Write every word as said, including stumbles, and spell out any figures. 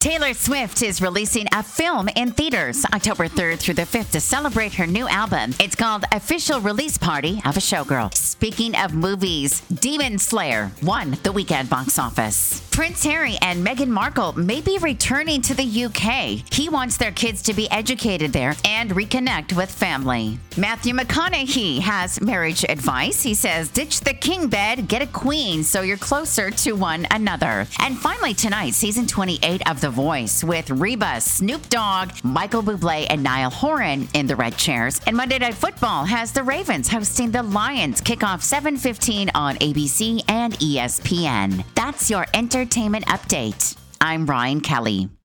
Taylor Swift is releasing a film in theaters October third through the fifth to celebrate her new album. It's called Official Release Party of a Showgirl. Speaking of movies, Demon Slayer won the weekend box office. Prince Harry and Meghan Markle may be returning to the U K. He wants their kids to be educated there and reconnect with family. Matthew McConaughey has marriage advice. He says, ditch the king bed, get a queen so you're closer to one another. And finally tonight, season twenty-eight of The Voice with Reba, Snoop Dogg, Michael Bublé, and Niall Horan in the red chairs. And Monday Night Football has the Ravens hosting the Lions. Kickoff seven fifteen on A B C and E S P N. That's your entertainment update. I'm Ryan Kelly.